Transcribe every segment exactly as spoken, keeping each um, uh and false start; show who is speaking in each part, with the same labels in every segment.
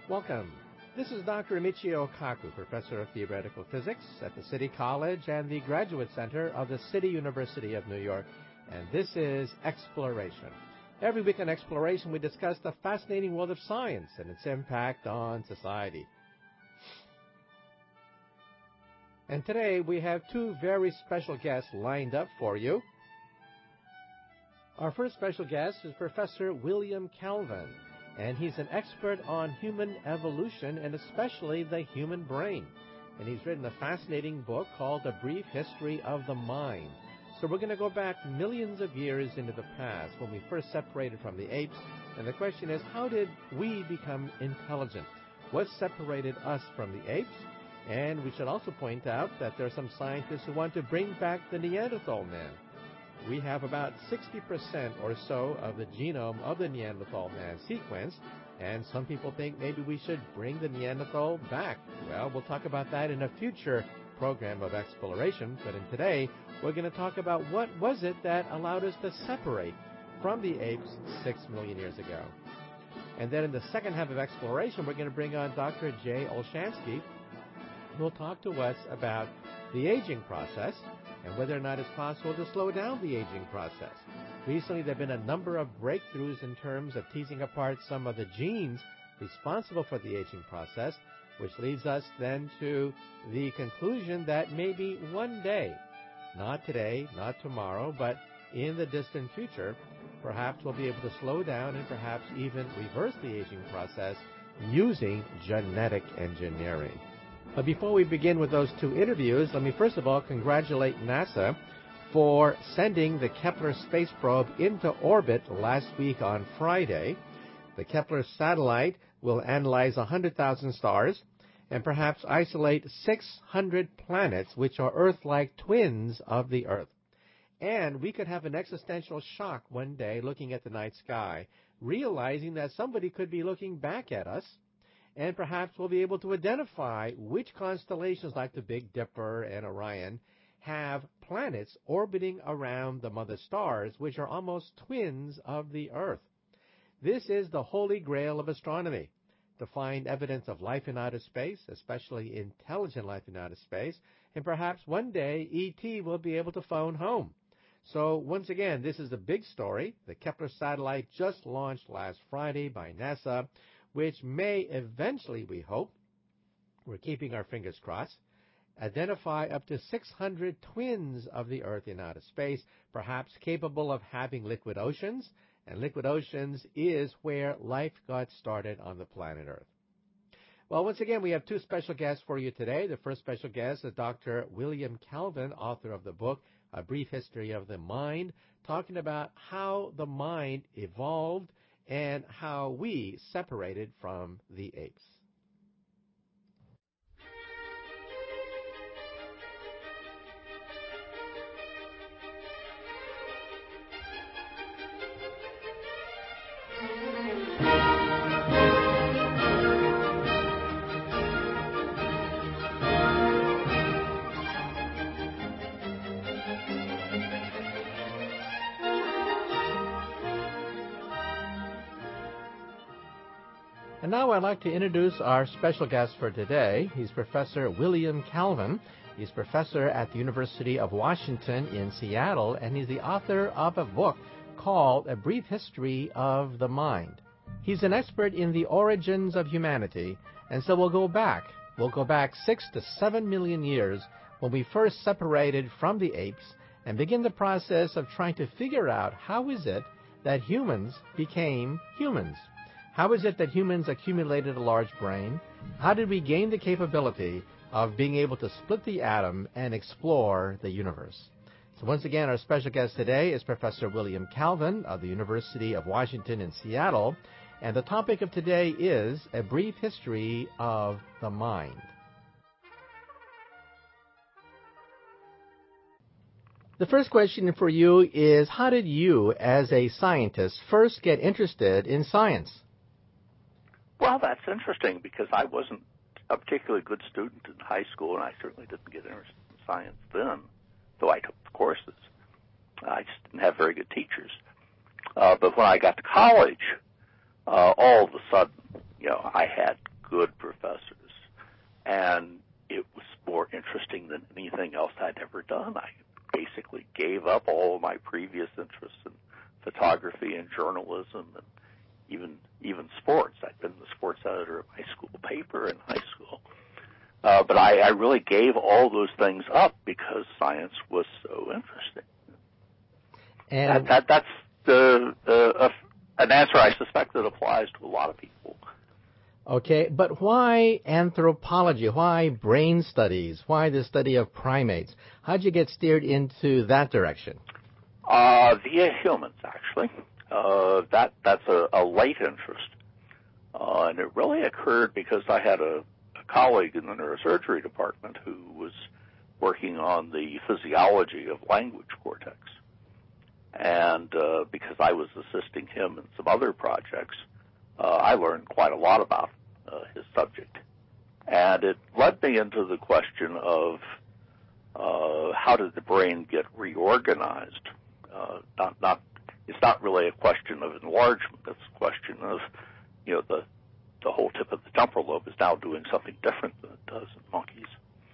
Speaker 1: Welcome. This is Doctor Michio Kaku, Professor of Theoretical Physics at the City College and the Graduate Center of the City University of New York, and this is Exploration. Every week on Exploration, we discuss the fascinating world of science and its impact on society. And today, we have two very special guests lined up for you. Our first special guest is Professor William Calvin, and he's an expert on human evolution and especially the human brain. And he's written a fascinating book called A Brief History of the Mind. So we're going to go back millions of years into the past when we first separated from the apes. And the question is, how did we become intelligent? What separated us from the apes? And we should also point out that there are some scientists who want to bring back the Neanderthal man. We have about sixty percent or so of the genome of the Neanderthal man sequenced, and some people think maybe we should bring the Neanderthal back. Well, we'll talk about that in a future program of exploration, but in today, we're going to talk about what was it that allowed us to separate from the apes six million years ago. And then in the second half of exploration, we're going to bring on Doctor Jay Olshansky, who will talk to us about the aging process and whether or not it's possible to slow down the aging process. Recently, there have been a number of breakthroughs in terms of teasing apart some of the genes responsible for the aging process, which leads us then to the conclusion that maybe one day, not today, not tomorrow, but in the distant future, perhaps we'll be able to slow down and perhaps even reverse the aging process using genetic engineering. But before we begin with those two interviews, let me first of all congratulate NASA for sending the Kepler space probe into orbit last week on Friday. The Kepler satellite will analyze one hundred thousand stars and perhaps isolate six hundred planets, which are Earth-like twins of the Earth. And we could have an existential shock one day looking at the night sky, realizing that somebody could be looking back at us, and perhaps we'll be able to identify which constellations like the Big Dipper and Orion have planets orbiting around the mother stars, which are almost twins of the Earth. This is the holy grail of astronomy, to find evidence of life in outer space, especially intelligent life in outer space, and perhaps one day E T will be able to phone home. So once again, this is a big story. The Kepler satellite just launched last Friday by NASA, which may eventually, we hope, we're keeping our fingers crossed, identify up to six hundred twins of the Earth in outer space, perhaps capable of having liquid oceans, and liquid oceans is where life got started on the planet Earth. Well, once again, we have two special guests for you today. The first special guest is Doctor William Calvin, author of the book, A Brief History of the Mind, talking about how the mind evolved and how we separated from the apes. And now I'd like to introduce our special guest for today. He's Professor William Calvin. He's professor at the University of Washington in Seattle, and he's the author of a book called A Brief History of the Mind. He's an expert in the origins of humanity, and so we'll go back. We'll go back six to seven million years when we first separated from the apes and begin the process of trying to figure out how is it that humans became humans. How is it that humans accumulated a large brain? How did we gain the capability of being able to split the atom and explore the universe? So once again, our special guest today is Professor William Calvin of the University of Washington in Seattle, and the topic of today is A Brief History of the Mind. The first question for you is, how did you, as a scientist, first get interested in science?
Speaker 2: Well, that's interesting because I wasn't a particularly good student in high school, and I certainly didn't get interested in science then, though I took the courses. I just didn't have very good teachers. Uh, but when I got to college, uh, all of a sudden, you know, I had good professors, and it was more interesting than anything else I'd ever done. I basically gave up all of my previous interests in photography and journalism and even even sports. I'd been the sports editor of my school paper in high school. Uh, but I, I really gave all those things up because science was so interesting. And that, that, that's the, the uh, an answer I suspect that applies to a lot of people.
Speaker 1: Okay, but why anthropology? Why brain studies? Why the study of primates? How'd you get steered into that direction?
Speaker 2: Uh, via humans, actually. Uh, that that's a, a late interest, uh, and it really occurred because I had a, a colleague in the neurosurgery department who was working on the physiology of language cortex, and uh, because I was assisting him in some other projects, uh, I learned quite a lot about uh, his subject, and it led me into the question of uh, how did the brain get reorganized? Uh, not not It's not really a question of enlargement. It's a question of, you know, the the whole tip of the temporal lobe is now doing something different than it does in monkeys.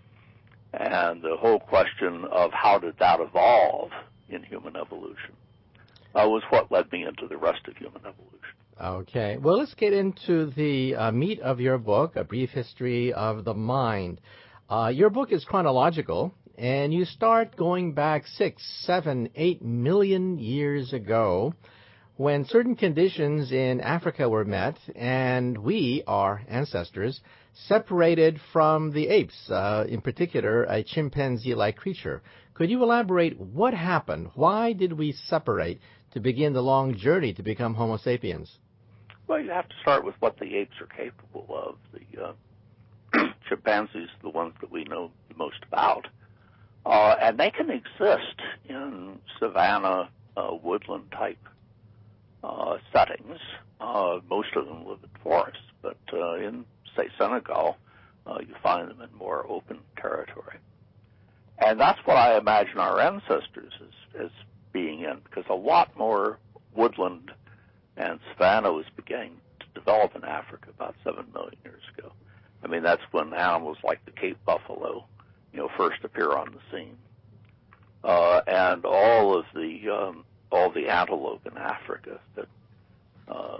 Speaker 2: And the whole question of how did that evolve in human evolution uh, was what led me into the rest of human evolution.
Speaker 1: Okay. Well, let's get into the uh, meat of your book, A Brief History of the Mind. Uh, your book is chronological, and you start going back six, seven, eight million years ago when certain conditions in Africa were met, and we, our ancestors, separated from the apes, uh, in particular, a chimpanzee-like creature. Could you elaborate what happened? Why did we separate to begin the long journey to become Homo sapiens?
Speaker 2: Well, you have to start with what the apes are capable of. The uh, chimpanzees are the ones that we know the most about. Uh, and they can exist in savanna, uh, woodland-type uh, settings. Uh, most of them live in forests, but uh, in, say, Senegal, uh, you find them in more open territory. And that's what I imagine our ancestors as, as being in, because a lot more woodland and savanna was beginning to develop in Africa about seven million years ago. I mean, that's when animals like the Cape buffalo, you know, first appear on the scene, uh, and all of the um, all the antelope in Africa that uh,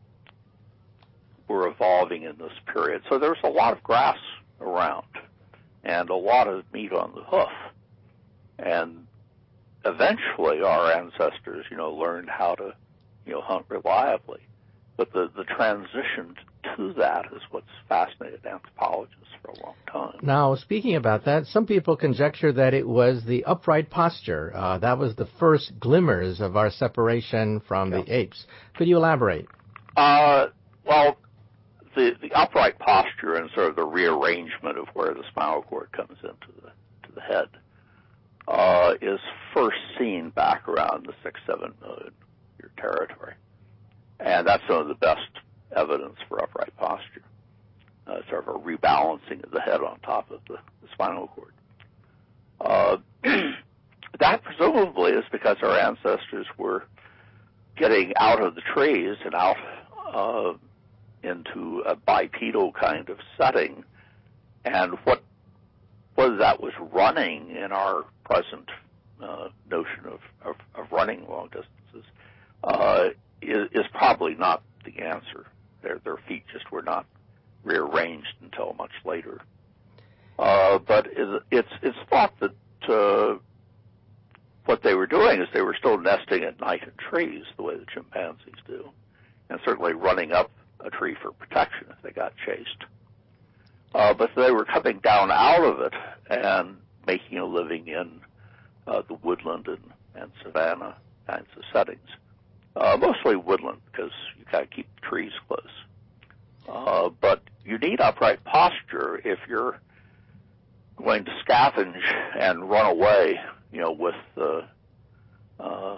Speaker 2: were evolving in this period. So there's a lot of grass around, and a lot of meat on the hoof, and eventually our ancestors, you know, learned how to, you know, hunt reliably. But the the transition to that is what's fascinated anthropologists for a long time.
Speaker 1: Now, speaking about that, some people conjecture that it was the upright posture. Uh, that was the first glimmers of our separation from yeah. the apes. Could you elaborate?
Speaker 2: Uh, well, the the upright posture and sort of the rearrangement of where the spinal cord comes into the to the head uh, is first seen back around the six, seven million year territory, and that's some of the best evidence for upright posture, uh, sort of a rebalancing of the head on top of the, the spinal cord. Uh, that presumably is because our ancestors were getting out of the trees and out uh, into a bipedal kind of setting, and what whether that was running in our present uh, notion of, of, of running long distances uh, is, is probably not the answer. Their their feet just were not rearranged until much later. Uh, but it's it's thought that uh, what they were doing is they were still nesting at night in trees the way the chimpanzees do, and certainly running up a tree for protection if they got chased. Uh, but they were coming down out of it and making a living in uh, the woodland and, and savanna kinds of settings. Uh, mostly woodland, because you got to keep the trees close. Uh, but you need upright posture if you're going to scavenge and run away, you know, with, uh, uh,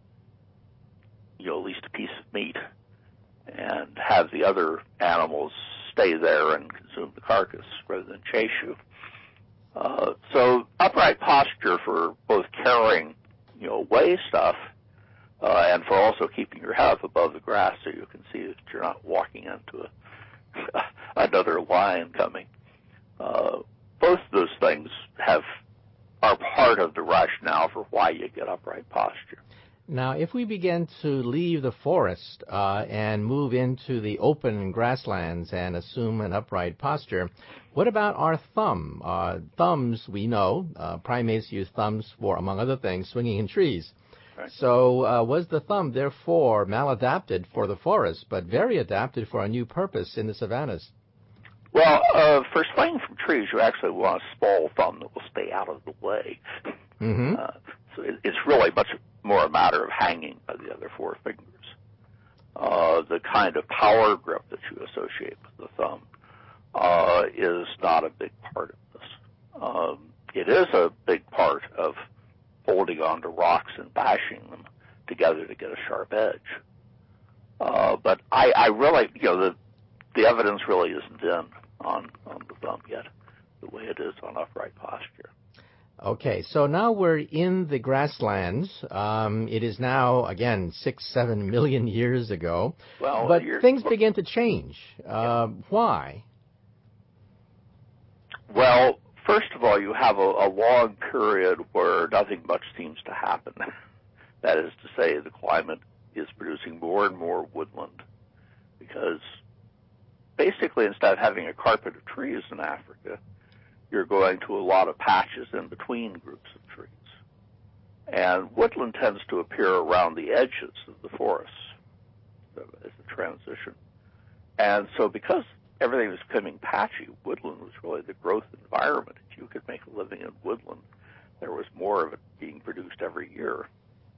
Speaker 2: you know, at least a piece of meat, and have the other animals stay there and consume the carcass rather than chase you. Uh, so upright posture for both carrying, you know, away stuff, Uh, and for also keeping your head up above the grass so you can see that you're not walking into a, another lion coming. Uh, both of those things have are part of the rationale for why you get upright posture.
Speaker 1: Now, if we begin to leave the forest uh, and move into the open grasslands and assume an upright posture, what about our thumb? Uh, thumbs, we know, uh, primates use thumbs for, among other things, swinging in trees.
Speaker 2: Right.
Speaker 1: So uh, was the thumb, therefore, maladapted for the forest, but very adapted for a new purpose in the savannas?
Speaker 2: Well, uh, for swinging from trees, you actually want a small thumb that will stay out of the way.
Speaker 1: Mm-hmm.
Speaker 2: Uh, so it, it's really much more a matter of hanging by the other four fingers. Uh, the kind of power grip that you associate with the thumb uh, is not a big part of this. Um, it is a big part of holding on to rocks and bashing them together to get a sharp edge. Uh, but I, I really, you know, the the evidence really isn't in on, on the thumb yet, the way it is on upright posture.
Speaker 1: Okay, so now we're in the grasslands. Um, it is now, again, six, seven million years ago.
Speaker 2: Well,
Speaker 1: but things
Speaker 2: well,
Speaker 1: begin to change. Uh,
Speaker 2: yeah.
Speaker 1: Why?
Speaker 2: Well, first of all, you have a, a long period where nothing much seems to happen. That is to say, the climate is producing more and more woodland because basically instead of having a carpet of trees in Africa, you're going to a lot of patches in between groups of trees. And woodland tends to appear around the edges of the forests as a transition. And so because everything was becoming patchy, woodland was really the growth environment. If you could make a living in woodland, there was more of it being produced every year.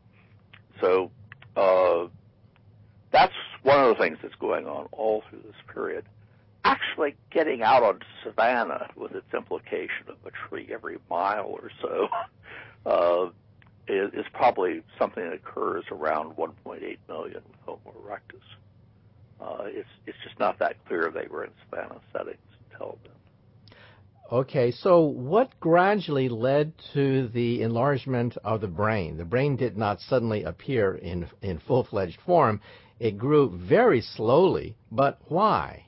Speaker 2: So uh, that's one of the things that's going on all through this period. Actually getting out on savanna with its implication of a tree every mile or so uh, is, is probably something that occurs around one point eight million with Homo erectus. Uh, it's, it's just not that clear they were in savanna settings until then.
Speaker 1: Okay, so what gradually led to the enlargement of the brain? The brain did not suddenly appear in, in full-fledged form. It grew very slowly, but why?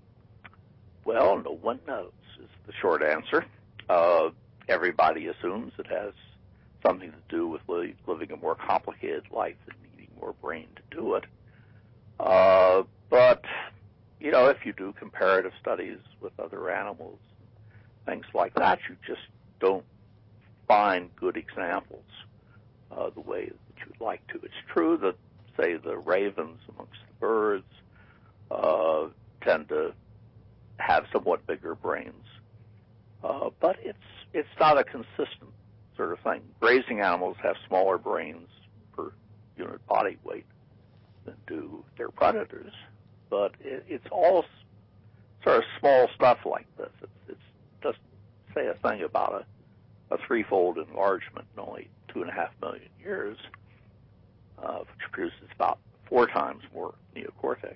Speaker 2: Well, no one knows is the short answer. Uh, everybody assumes it has something to do with li- living a more complicated life and needing more brain to do it. Uh, but, you know, if you do comparative studies with other animals, things like that, you just don't find good examples uh, the way that you'd like to. It's true that, say, the ravens amongst the birds uh, tend to have somewhat bigger brains, uh, but it's it's not a consistent sort of thing. Grazing animals have smaller brains per unit body weight than do their predators, but it, it's all sort of small stuff like this. It's, it's doesn't say a thing about a, a threefold enlargement in only two and a half million years, uh, which produces about four times more neocortex.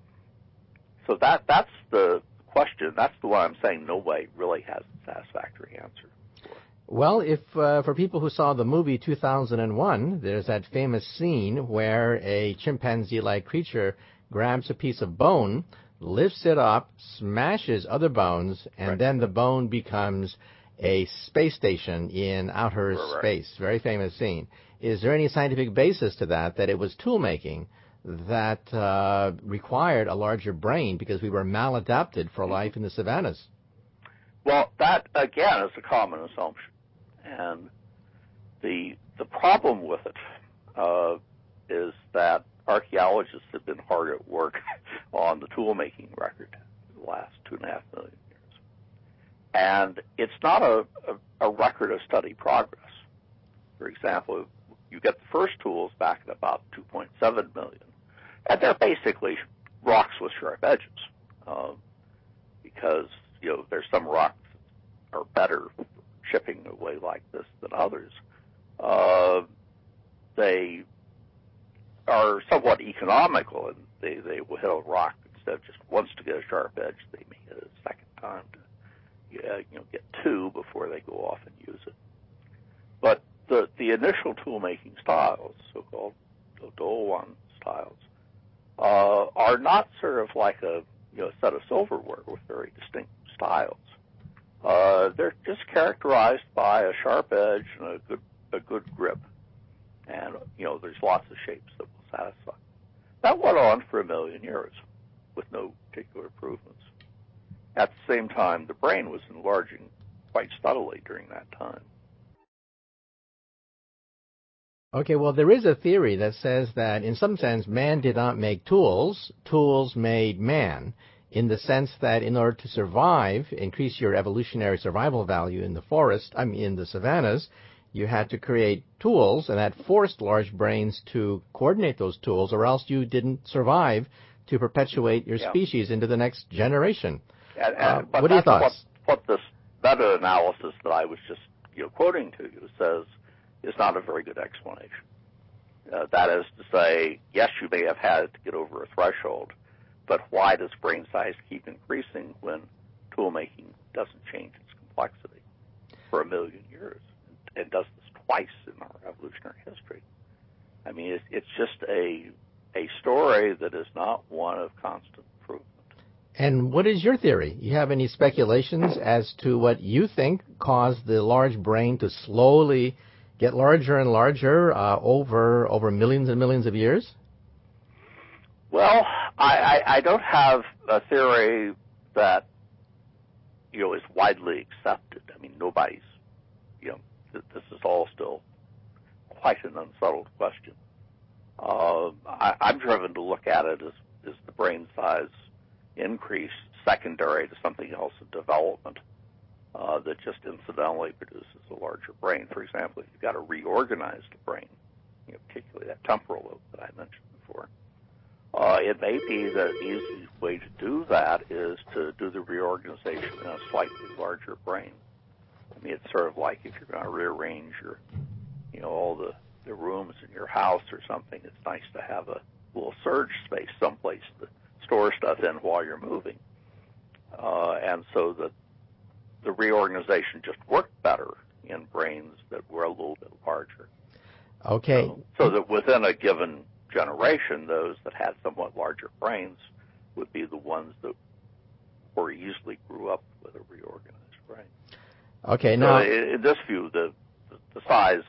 Speaker 2: So that that's the question. That's the one I'm saying nobody really has a satisfactory answer for.
Speaker 1: Well, if uh, for people who saw the movie two thousand one, there's that famous scene where a chimpanzee-like creature grabs a piece of bone, lifts it up, smashes other bones, and
Speaker 2: Right.
Speaker 1: then the bone becomes a space station in outer
Speaker 2: Right, right.
Speaker 1: space. Very famous scene. Is there any scientific basis to that, that it was tool-making that uh, required a larger brain because we were maladapted for life in the savannas?
Speaker 2: Well, that, again, is a common assumption. And the the problem with it uh, is that archaeologists have been hard at work on the tool-making record for the last two and a half million years. And it's not a, a, a record of study progress. For example, you get the first tools back at about two point seven million, and they're basically rocks with sharp edges, um, because, you know, there's some rocks that are better for chipping away like this than others. Uh, they are somewhat economical, and they, they will hit a rock instead of just once to get a sharp edge, they may hit it a second time to yeah, you know, get two before they go off and use it. But the the initial tool-making styles, so-called Dodowan styles, uh, are not sort of like a you know, set of silverware with very distinct styles. Uh, they're just characterized by a sharp edge and a good a good grip, and you know, there's lots of shapes that will satisfy. That went on for a million years with no particular improvements. At the same time, the brain was enlarging quite steadily during that time.
Speaker 1: Okay, well, there is a theory that says that in some sense man did not make tools, tools made man, in the sense that in order to survive, increase your evolutionary survival value in the forest, I mean in the savannas, you had to create tools, and that forced large brains to coordinate those tools, or else you didn't survive to perpetuate your
Speaker 2: yeah.
Speaker 1: species into the next generation.
Speaker 2: And, and,
Speaker 1: uh,
Speaker 2: but
Speaker 1: what are your thoughts?
Speaker 2: What, what this meta-analysis that I was just you know, quoting to you says is not a very good explanation. Uh, that is to say, yes, you may have had to get over a threshold, but why does brain size keep increasing when tool making doesn't change its complexity for a million years? It does this twice in our evolutionary history. I mean, it's, it's just a a story that is not one of constant improvement.
Speaker 1: And what is your theory? You have any speculations as to what you think caused the large brain to slowly get larger and larger uh, over over millions and millions of years?
Speaker 2: Well, I, I, I don't have a theory that you know is widely accepted. I mean, nobody's you know th- this is all still quite an unsettled question. Uh, I, I'm driven to look at it as, as the brain size increase secondary to something else in development uh, that just incidentally produces a larger brain. For example, if you've got to reorganize the brain, you know, particularly that temporal lobe that I mentioned before, uh, it may be the easiest way to do that is to do the reorganization in a slightly larger brain. I mean, it's sort of like if you're going to rearrange your, you know, all the the rooms in your house or something, it's nice to have a little surge space someplace to store stuff in while you're moving. Uh, and so the, the reorganization just worked better in brains that were a little bit larger.
Speaker 1: Okay.
Speaker 2: So, so that within a given generation, those that had somewhat larger brains would be the ones that more easily grew up with a reorganized brain.
Speaker 1: Okay,
Speaker 2: so
Speaker 1: now...
Speaker 2: in, in this view, the, the, the size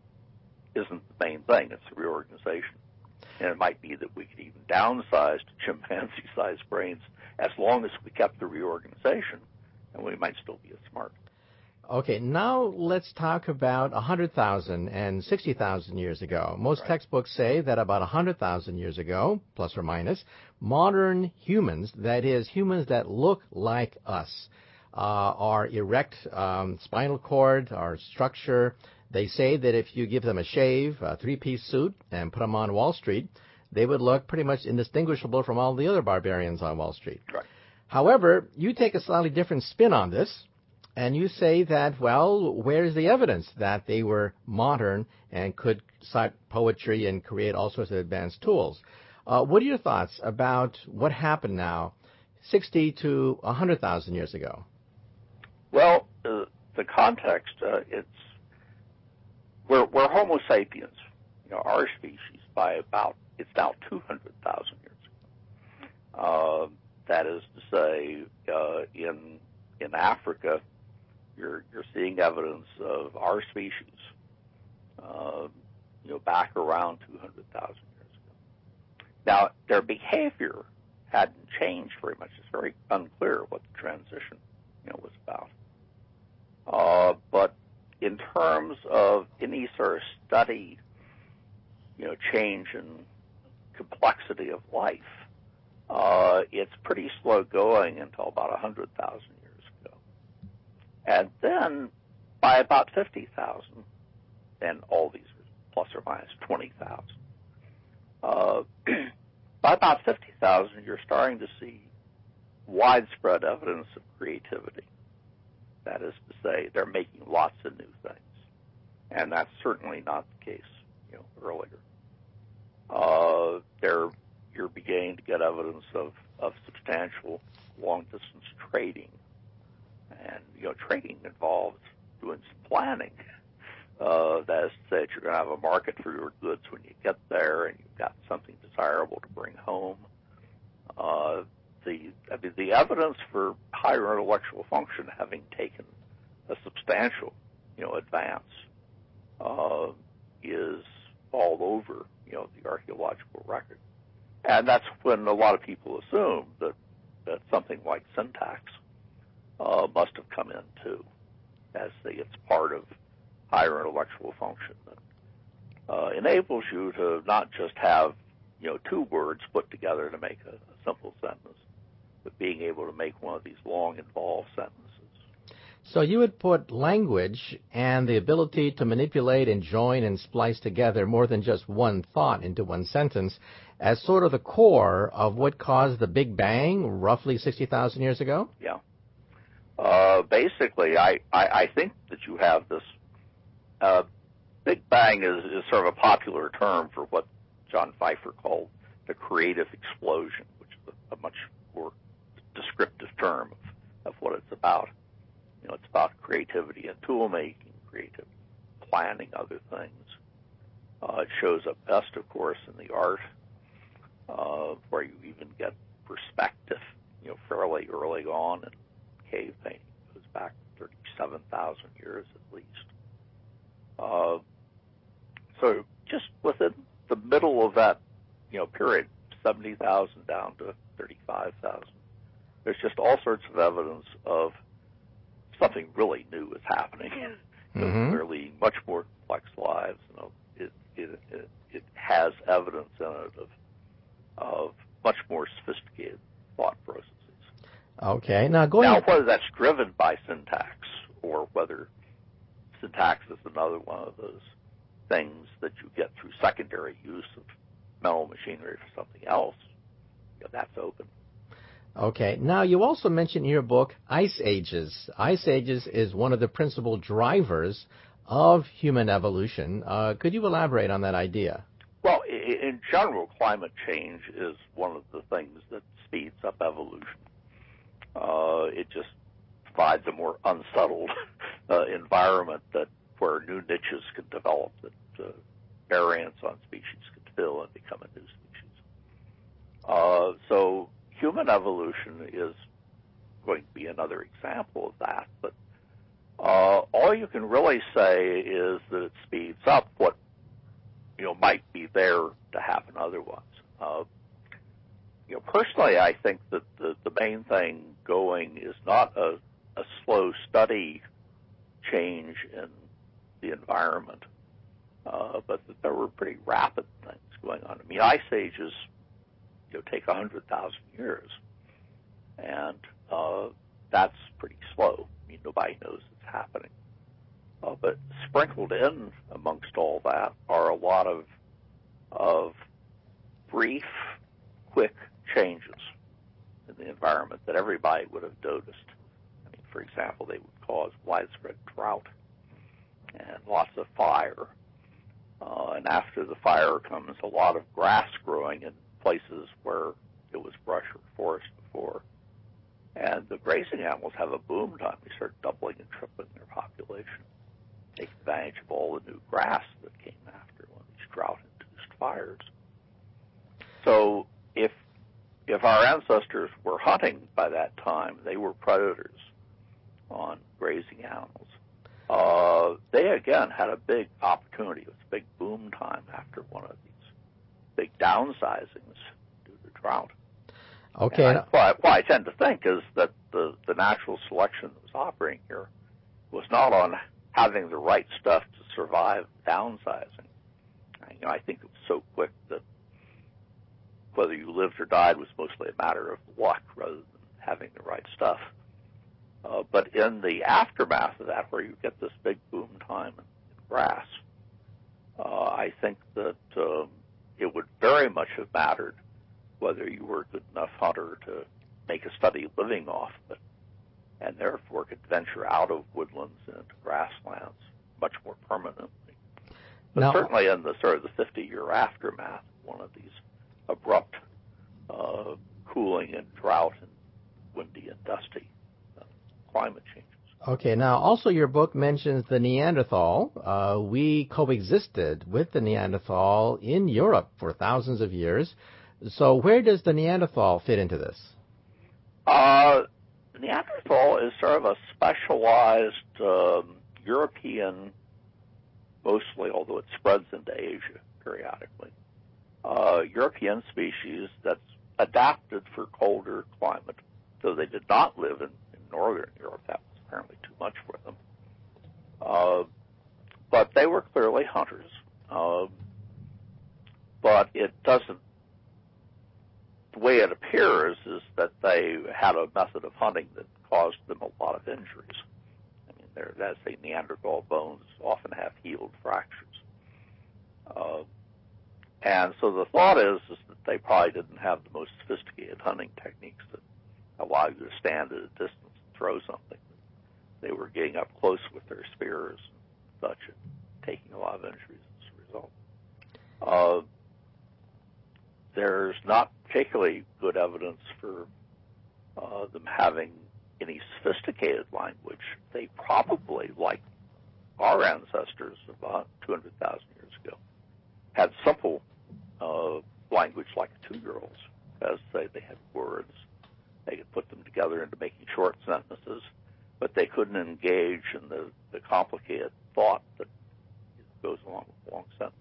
Speaker 2: isn't the main thing. It's the reorganization. And it might be that we could even downsize to chimpanzee-sized brains as long as we kept the reorganization, and we might still be as smart.
Speaker 1: Okay, now let's talk about one hundred thousand and sixty thousand years ago. Most
Speaker 2: right.
Speaker 1: textbooks say that about one hundred thousand years ago, plus or minus, modern humans, that is, humans that look like us, uh, our erect um, spinal cord, our structure. They say that if you give them a shave, a three-piece suit, and put them on Wall Street, they would look pretty much indistinguishable from all the other barbarians on Wall Street.
Speaker 2: Right.
Speaker 1: However, you take a slightly different spin on this, and you say that, well, where's the evidence that they were modern and could cite poetry and create all sorts of advanced tools? Uh, what are your thoughts about what happened now, sixty to one hundred thousand years ago?
Speaker 2: Well, uh, the context, uh, it's We're, we're Homo sapiens, you know, our species, by about, it's now two hundred thousand years ago. Uh, that is to say, uh, in in Africa, you're you're seeing evidence of our species, uh, you know, back around two hundred thousand years ago. Now, their behavior hadn't changed very much. It's very unclear what the transition, you know, was about. Uh, but in terms of any sort of study, you know, change in complexity of life, uh, it's pretty slow going until about one hundred thousand years ago. And then by about fifty thousand, and all these are plus or minus twenty thousand, uh, by about fifty thousand, you're starting to see widespread evidence of creativity. That is to say, they're making lots of new things. And that's certainly not the case, you know, earlier. Uh, they're, you're beginning to get evidence of, of substantial long-distance trading. And, you know, trading involves doing some planning. Uh, that is to say that you're going to have a market for your goods when you get there, and you've got something desirable to bring home. Uh, the I mean, the evidence for higher intellectual function having taken a substantial, you know, advance uh, is all over, you know, the archaeological record. And that's when a lot of people assume that, that something like syntax uh, must have come in too, as the, it's part of higher intellectual function that uh, enables you to not just have, you know, two words put together to make a, a simple sentence, but being able to make one of these long, involved sentences.
Speaker 1: So you would put language and the ability to manipulate and join and splice together more than just one thought into one sentence as sort of the core of what caused the Big Bang roughly sixty thousand years ago?
Speaker 2: Yeah. Uh, basically, I, I, I think that you have this, uh, Big Bang is, is sort of a popular term for what John Pfeiffer called the creative explosion, which is a, a much more descriptive term of, of what it's about. You know, it's about creativity and tool making, creative planning, other things. Uh, it shows up best, of course, in the art, uh, where you even get perspective, you know, fairly early on in cave painting. It goes back thirty-seven thousand years at least. Uh, so just within the middle of that, you know, period, seventy thousand down to thirty-five thousand, there's just all sorts of evidence of something really new is happening. Mm-hmm. We're leading much more complex lives. You know, it, it, it, it has evidence in it of, of much more sophisticated thought processes.
Speaker 1: Okay, now going...
Speaker 2: Now, whether that's driven by syntax or whether syntax is another one of those things that you get through secondary use of mental machinery for something else, you know, that's open.
Speaker 1: Okay. Now, you also mentioned in your book ice ages. Ice ages is one of the principal drivers of human evolution. Uh, could you elaborate on that idea?
Speaker 2: Well, in general, climate change is one of the things that speeds up evolution. Uh, it just provides a more unsettled uh, environment that where new niches can develop, that uh, variants on species can fill and become a new species. Uh, so human evolution is going to be another example of that, but uh, all you can really say is that it speeds up what, you know, might be there to happen otherwise. Uh, you know, personally, I think that the, the main thing going is not a, a slow, steady change in the environment, uh, but that there were pretty rapid things going on. I mean, ice ages, you know, take one hundred thousand years, and uh, that's pretty slow. I mean, nobody knows it's happening. Uh, but sprinkled in amongst all that are a lot of of brief, quick changes in the environment that everybody would have noticed. I mean, for example, they would cause widespread drought and lots of fire. Uh, and after the fire comes a lot of grass growing in places where it was brush or forest before. And the grazing animals have a boom time. They start doubling and tripling their population, take advantage of all the new grass that came after one of these drought-induced fires. So if if our ancestors were hunting by that time, they were predators on grazing animals. Uh, they, again, had a big opportunity. It was a big boom time after one of these big downsizings due to drought.
Speaker 1: Okay.
Speaker 2: And I, what, what I tend to think is that the, the natural selection that was operating here was not on having the right stuff to survive downsizing. You know, I think it was so quick that whether you lived or died was mostly a matter of luck rather than having the right stuff. Uh, but in the aftermath of that, where you get this big boom time in grass, uh, I think that um, it would very much have mattered whether you were a good enough hunter to make a steady living off of it, and therefore could venture out of woodlands and into grasslands much more permanently. But now, certainly in the sort of the fifty-year aftermath, one of these abrupt uh, cooling and drought and windy and dusty uh, climate changes.
Speaker 1: Okay, now also your book mentions the Neanderthal. Uh, we coexisted with the Neanderthal in Europe for thousands of years. So where does the Neanderthal fit into this?
Speaker 2: Uh, Neanderthal is sort of a specialized um, European, mostly, although it spreads into Asia periodically, uh, European species that's adapted for colder climate. So they did not live in, in northern Europe. That was apparently too much for them. Uh, but they were clearly hunters. Uh, but it doesn't, the way it appears is that they had a method of hunting that caused them a lot of injuries. I mean, they're, as they Neanderthal bones often have healed fractures. Uh, and so the thought is, is that they probably didn't have the most sophisticated hunting techniques that allow you to stand at a distance and throw something. They were getting up close with their spears and such and taking a lot of injuries as a result. Uh, there's not particularly good evidence for uh, them having any sophisticated language. They probably, like our ancestors about two hundred thousand years ago, had simple uh, language like a two-year-old's, as they, they had words. They could put them together into making short sentences, but they couldn't engage in the, the complicated thought that goes along with long sentences.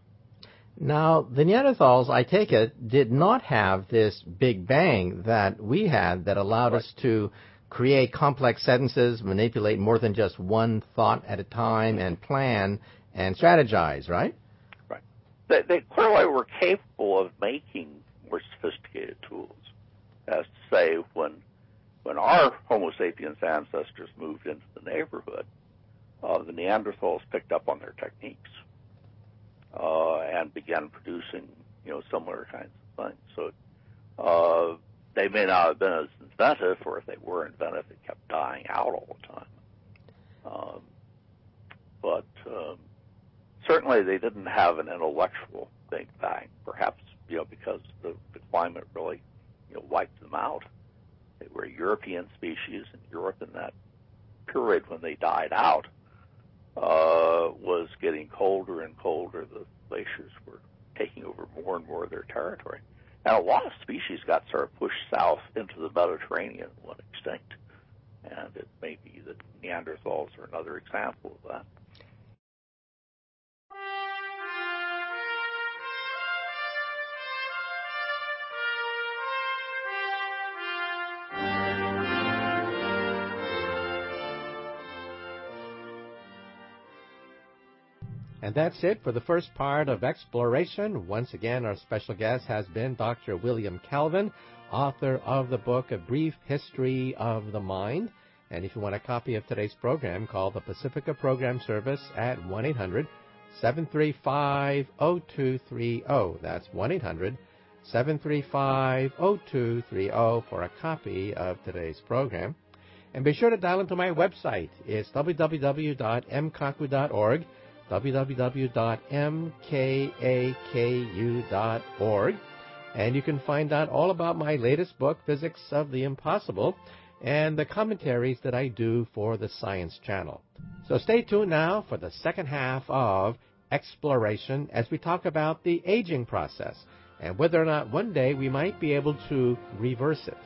Speaker 1: Now, the Neanderthals, I take it, did not have this big bang that we had that allowed right. us to create complex sentences, manipulate more than just one thought at a time, and plan and strategize, right?
Speaker 2: Right. They, they clearly were capable of making more sophisticated tools. As to say, when when our Homo sapiens ancestors moved into the neighborhood, uh, the Neanderthals picked up on their techniques uh, and began producing, you know, similar kinds of things. So uh, they may not have been as inventive, or if they were inventive, they kept dying out all the time. Um, but um, certainly they didn't have an intellectual big bang, perhaps, you know, because the, the climate really, you know, wiped them out. They were a European species, and Europe in that period when they died out uh, was getting colder and colder. The glaciers were taking over more and more of their territory. And a lot of species got sort of pushed south into the Mediterranean and went extinct. And it may be that Neanderthals are another example of that.
Speaker 1: And that's it for the first part of Exploration. Once again, our special guest has been Doctor William Calvin, author of the book A Brief History of the Mind. And if you want a copy of today's program, call the Pacifica Program Service at one eight hundred seven three five zero two three zero. That's one eight hundred seven three five zero two three zero for a copy of today's program. And be sure to dial into my website. It's w w w dot m kaku dot org. w w w dot m kaku dot org. And you can find out all about my latest book, Physics of the Impossible, and the commentaries that I do for the Science Channel. So stay tuned now for the second half of Exploration as we talk about the aging process and whether or not one day we might be able to reverse it.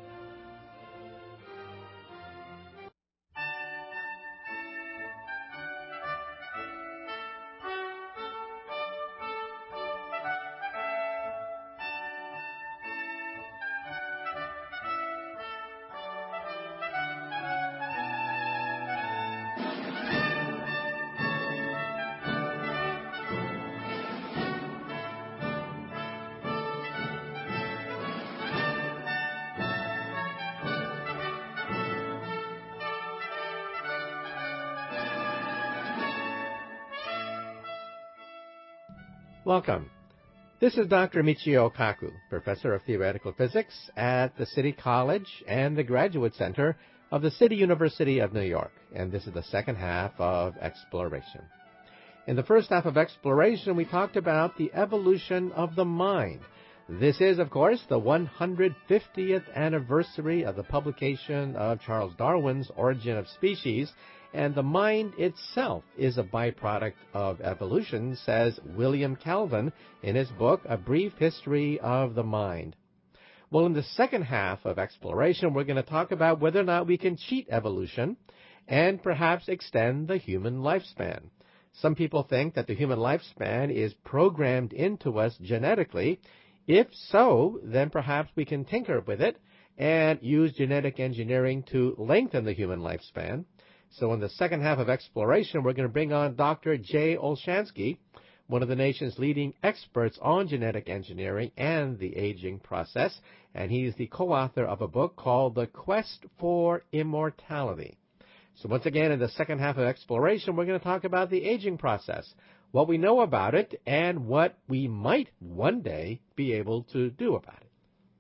Speaker 1: Welcome. This is Doctor Michio Kaku, Professor of Theoretical Physics at the City College and the Graduate Center of the City University of New York, and this is the second half of Exploration. In the first half of Exploration, we talked about the evolution of the mind. This is, of course, the one hundred fiftieth anniversary of the publication of Charles Darwin's Origin of Species, and the mind itself is a byproduct of evolution, says William Calvin in his book, A Brief History of the Mind. Well, in the second half of Exploration, we're going to talk about whether or not we can cheat evolution and perhaps extend the human lifespan. Some people think that the human lifespan is programmed into us genetically. If so, then perhaps we can tinker with it and use genetic engineering to lengthen the human lifespan. So in the second half of Exploration, we're going to bring on Doctor Jay Olshansky, one of the nation's leading experts on genetic engineering and the aging process, and he's the co-author of a book called The Quest for Immortality. So once again, in the second half of Exploration, we're going to talk about the aging process, what we know about it, and what we might one day be able to do about it.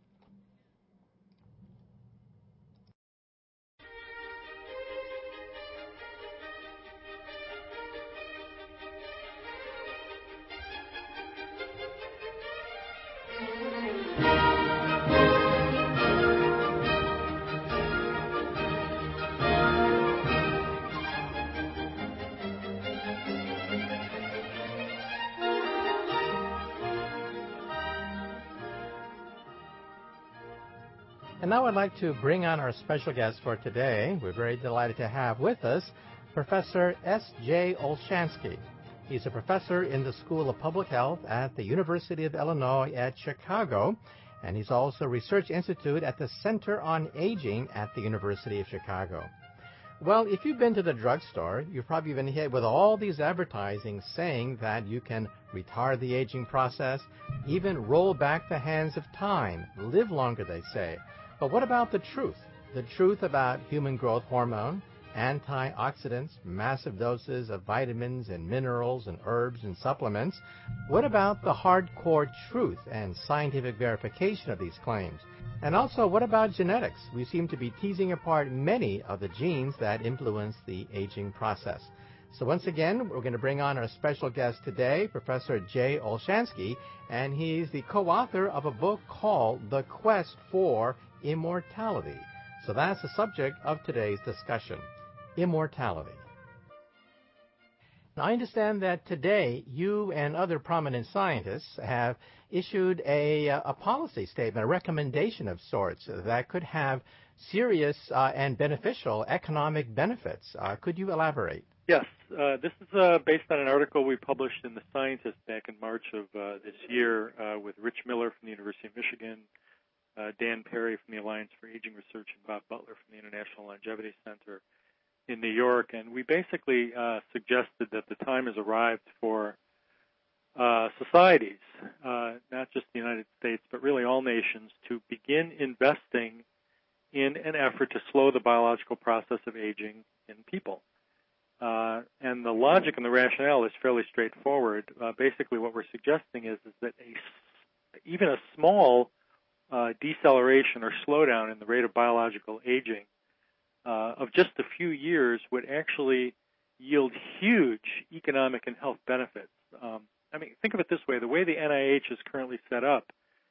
Speaker 3: And now I'd like to bring on our special guest for today. We're very delighted to have with us Professor S J Olshansky. He's a professor in the School of Public Health at the University of Illinois at Chicago, and he's also a research institute at the Center on Aging at the University of Chicago. Well, if you've been to the drugstore, you've probably been hit with all these advertising saying that you can retard the aging process, even roll back the hands of time, live longer, they say. But what about the truth? The truth about human growth hormone, antioxidants, massive doses of vitamins and minerals and herbs and supplements. What about the hardcore truth and scientific verification of these claims? And also, what about genetics? We seem to be teasing apart many of the genes that influence the aging process. So once again, we're going to bring on our special guest today, Professor Jay Olshansky, and he's the co-author of a book called The Quest for Immortality. So that's the subject of today's discussion, immortality. Now, I understand that today you and other prominent scientists have issued a, a policy statement, a recommendation of sorts that could have serious uh, and beneficial economic benefits. Uh, could you elaborate?
Speaker 4: Yes. Uh, this is uh, based on an article we published in The Scientist back in March of uh, this year uh, with Rich Miller from the University of Michigan, uh, Dan Perry from the Alliance for Aging Research, and Bob Butler from the International Longevity Center in New York. And we basically uh, suggested that the time has arrived for uh, societies, uh, not just the United States, but really all nations, to begin investing in an effort to slow the biological process of aging in people. Uh, and the logic and the rationale is fairly straightforward. Uh, basically, what we're suggesting is, is that a, even a small uh, deceleration or slowdown in the rate of biological aging uh, of just a few years would actually yield huge economic and health benefits. Um, I mean, think of it this way. The way the N I H is currently set up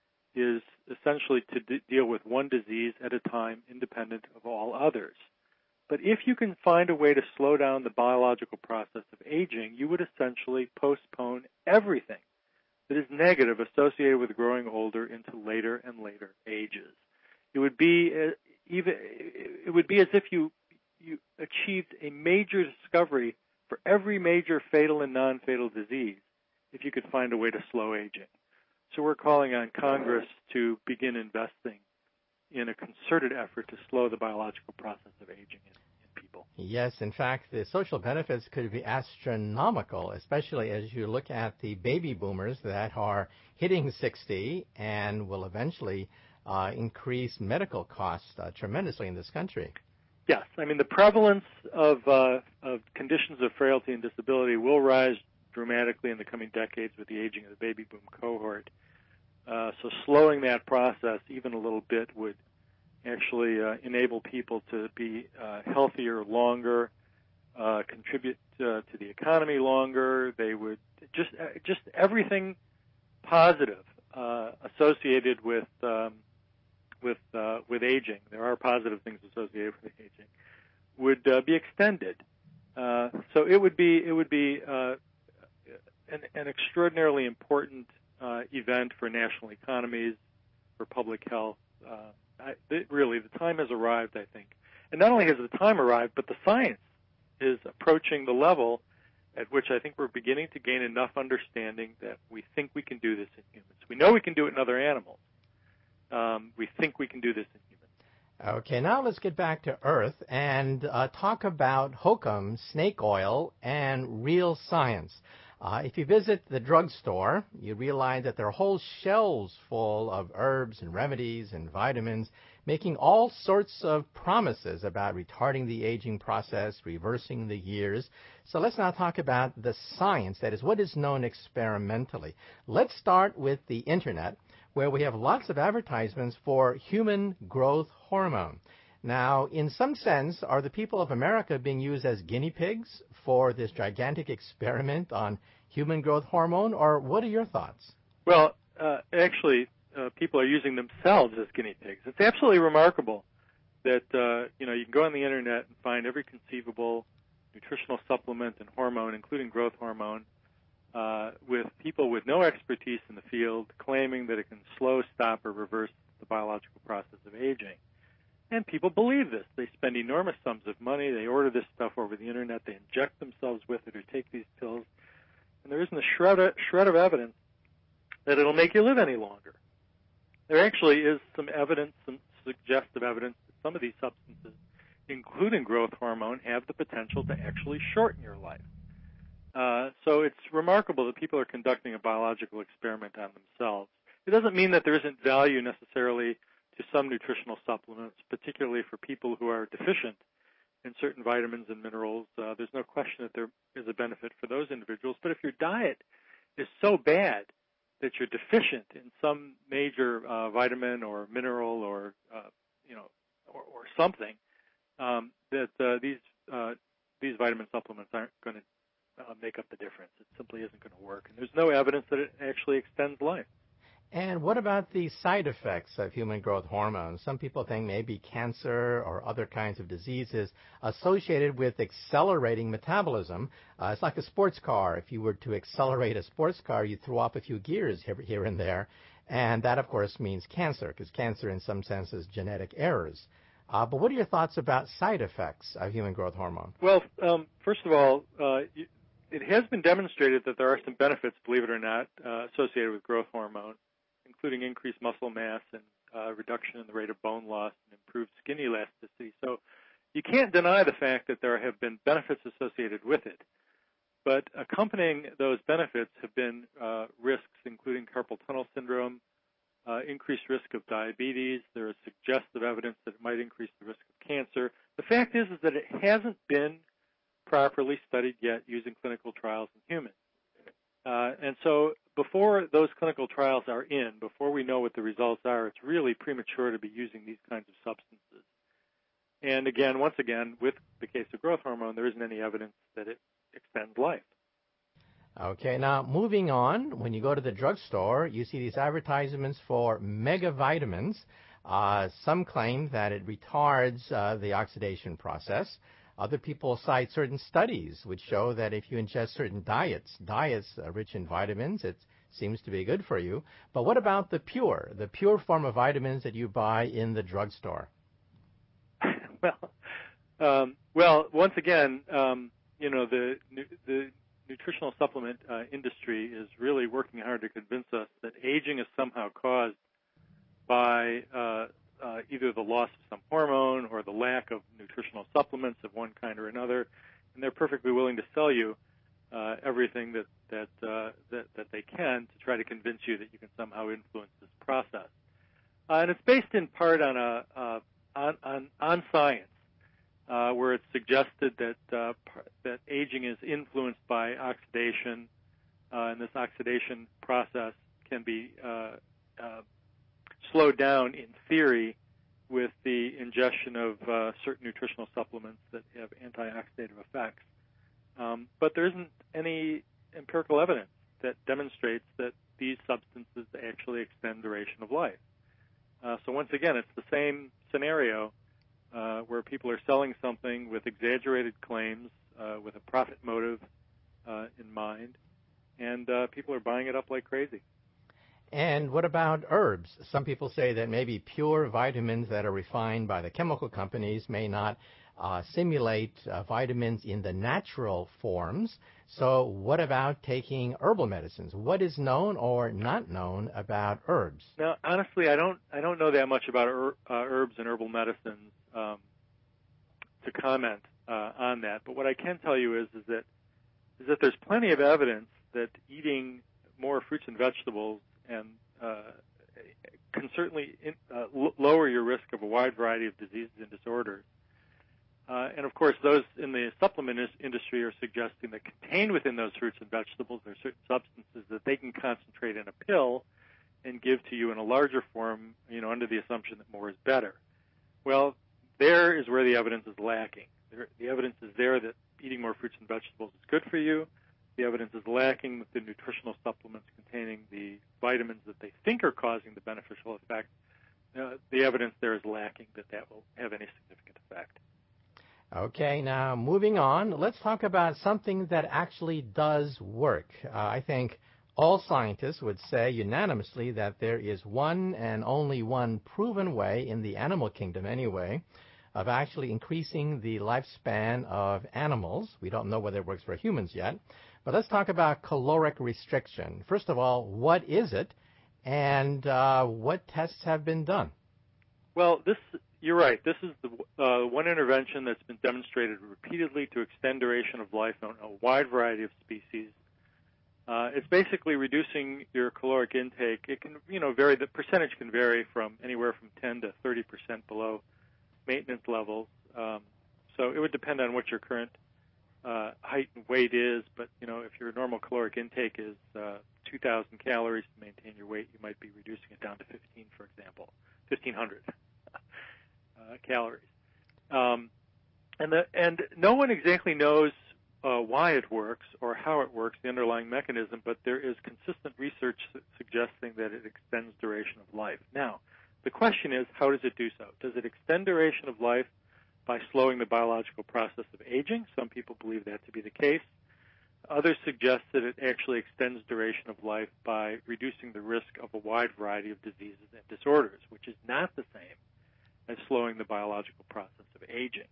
Speaker 4: is essentially to d- deal with one disease at a time, independent of all others. But if you can find a way to slow down the biological process of aging, you would essentially postpone everything that is negative associated with growing older into later and later ages. It would be uh, even it would be as if you you achieved a major discovery for every major fatal and non-fatal disease if you could find a way to slow aging. So we're calling on Congress to begin investing in a concerted effort to slow the biological process of aging in, in people.
Speaker 3: Yes, in fact, the social benefits could be astronomical, especially as you look at the baby boomers that are hitting sixty and will eventually uh, increase medical costs uh, tremendously in this country.
Speaker 4: Yes, I mean the prevalence of, uh, of conditions of frailty and disability will rise dramatically in the coming decades with the aging of the baby boom cohort. Uh, so slowing that process even a little bit would actually uh, enable people to be uh, healthier longer, uh, contribute uh, to the economy longer. They would just uh, just everything positive uh, associated with um, with uh, with aging. There are positive things associated with aging would uh, be extended. Uh, so it would be it would be uh, an, an extraordinarily important Uh, event for national economies, for public health, Uh, I, it, really, the time has arrived, I think. And not only has the time arrived, but the science is approaching the level at which I think we're beginning to gain enough understanding that we think we can do this in humans. We know we can do it in other animals. Um, we think we can do this in humans.
Speaker 3: Okay, now let's get back to Earth and uh, talk about hokum, snake oil, and real science. Uh, if you visit the drugstore, you realize that there are whole shelves full of herbs and remedies and vitamins, making all sorts of promises about retarding the aging process, reversing the years. So let's now talk about the science, that is, what is known experimentally. Let's start with the Internet, where we have lots of advertisements for human growth hormone. Now, in some sense, are the people of America being used as guinea pigs for this gigantic experiment on human growth hormone, or what are your thoughts?
Speaker 4: Well, uh, actually, uh, people are using themselves as guinea pigs. It's absolutely remarkable that uh, you know you can go on the Internet and find every conceivable nutritional supplement and hormone, including growth hormone, uh, with people with no expertise in the field claiming that it can slow, stop, or reverse the biological process of aging. And people believe this. They spend enormous sums of money. They order this stuff over the Internet. They inject themselves with it or take these pills. And there isn't a shred of, shred of evidence that it'll make you live any longer. There actually is some evidence, some suggestive evidence that some of these substances, including growth hormone, have the potential to actually shorten your life. Uh, so it's remarkable that people are conducting a biological experiment on themselves. It doesn't mean that there isn't value necessarily to some nutritional supplements, particularly for people who are deficient in certain vitamins and minerals. Uh, there's no question that there is a benefit for those individuals. But if your diet is so bad that you're deficient in some major uh, vitamin or mineral or uh, you know or, or something, um, that uh, these uh, these vitamin supplements aren't going to uh, make up the difference. It simply isn't going to work, and there's no evidence that it actually extends life.
Speaker 3: And what about the side effects of human growth hormone? Some people think maybe cancer or other kinds of diseases associated with accelerating metabolism. Uh, it's like a sports car. If you were to accelerate a sports car, you throw up a few gears here, here and there. And that, of course, means cancer, because cancer in some sense is genetic errors. Uh, but what are your thoughts about side effects of human growth hormone?
Speaker 4: Well, um, first of all, uh, it has been demonstrated that there are some benefits, believe it or not, uh, associated with growth hormone, including increased muscle mass and uh, reduction in the rate of bone loss and improved skin elasticity. So you can't deny the fact that there have been benefits associated with it. But accompanying those benefits have been uh, risks, including carpal tunnel syndrome, uh, increased risk of diabetes. There is suggestive evidence that it might increase the risk of cancer. The fact is, is that it hasn't been properly studied yet using clinical trials in humans. Uh, and so before those clinical trials are in, before we know what the results are, it's really premature to be using these kinds of substances. And again, once again, with the case of growth hormone, there isn't any evidence that it extends life.
Speaker 3: Okay, now moving on, when you go to the drugstore, you see these advertisements for mega vitamins. Uh, some claim that it retards uh, the oxidation process. Other people cite certain studies which show that if you ingest certain diets, diets uh, rich in vitamins, it seems to be good for you. But what about the pure, the pure form of vitamins that you buy in the drugstore?
Speaker 4: well, um, well, once again, um, you know, the the nutritional supplement uh, industry is really working hard to convince us that aging is somehow caused by uh, uh, either the loss of some hormone or the lack of nutritional supplements of one kind or another, and they're perfectly willing to sell you uh, everything that that, uh, that that they can to try to convince you that you can somehow influence this process. Uh, and it's based in part on a uh, on, on on science, uh, where it's suggested that uh, that aging is influenced by oxidation, uh, and this oxidation process can be uh, uh, slowed down in theory with the ingestion of uh, certain nutritional supplements that have antioxidative effects. Um, but there isn't any empirical evidence that demonstrates that these substances actually extend duration of life. Uh, so once again, it's the same scenario uh, where people are selling something with exaggerated claims, uh, with a profit motive uh, in mind, and uh, people are buying it up like crazy.
Speaker 3: And what about herbs? Some people say that maybe pure vitamins that are refined by the chemical companies may not uh, simulate uh, vitamins in the natural forms. So what about taking herbal medicines? What is known or not known about herbs?
Speaker 4: Now, honestly, I don't I don't know that much about her, uh, herbs and herbal medicines um, to comment uh, on that. But what I can tell you is is that is that there's plenty of evidence that eating more fruits and vegetables and uh, can certainly in, uh, l- lower your risk of a wide variety of diseases and disorders. Uh, and of course, those in the supplement is- industry are suggesting that contained within those fruits and vegetables are certain substances that they can concentrate in a pill and give to you in a larger form, you know, under the assumption that more is better. Well, there is where the evidence is lacking. There, the evidence is there that eating more fruits and vegetables is good for you. The evidence is lacking with the nutritional supplements containing the vitamins that they think are causing the beneficial effect. Uh, the evidence there is lacking that that will have any significant effect.
Speaker 3: Okay, now moving on, let's talk about something that actually does work. Uh, I think all scientists would say unanimously that there is one and only one proven way, in the animal kingdom anyway, of actually increasing the lifespan of animals. We don't know whether it works for humans yet. But let's talk about caloric restriction. First of all, what is it, and uh, what tests have been done?
Speaker 4: Well, this you're right. This is the uh, one intervention that's been demonstrated repeatedly to extend duration of life on a wide variety of species. Uh, it's basically reducing your caloric intake. It can, you know, vary. The percentage can vary from anywhere from ten to thirty percent below maintenance levels. Um, so it would depend on what your current uh, height and weight is. But you know, if your normal caloric intake is uh, two thousand calories to maintain your weight, you might be reducing it down to fifteen, for example, fifteen hundred uh, calories. Um, and the, and no one exactly knows uh, why it works or how it works, the underlying mechanism. But there is consistent research suggesting that it extends duration of life. Now, the question is, how does it do so? Does it extend duration of life by slowing the biological process of aging? Some people believe that to be the case. Others suggest that it actually extends duration of life by reducing the risk of a wide variety of diseases and disorders, which is not the same as slowing the biological process of aging.